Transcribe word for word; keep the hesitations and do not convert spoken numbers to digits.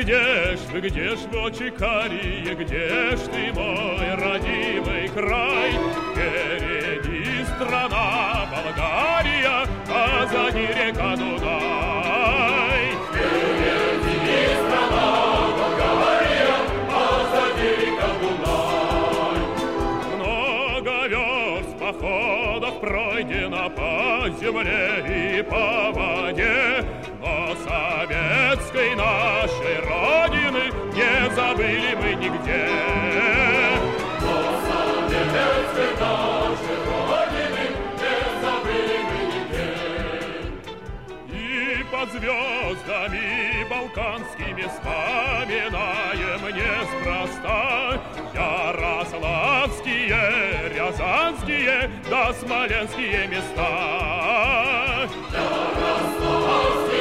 где ж вы, где ж в очи карие, где ж ты, мой родимый край? Впереди страна Болгария, позади река Дунай. Впереди страна Болгария, позади река Дунай. Много верст в походах пройдено по земле и по воде, но советской нашей родины не забыли мы нигде. Но советской нашей родины не забыли мы нигде. И под звездами балканскими вспоминаем неспроста ярославские, рязанские да смоленские места. Ярославские,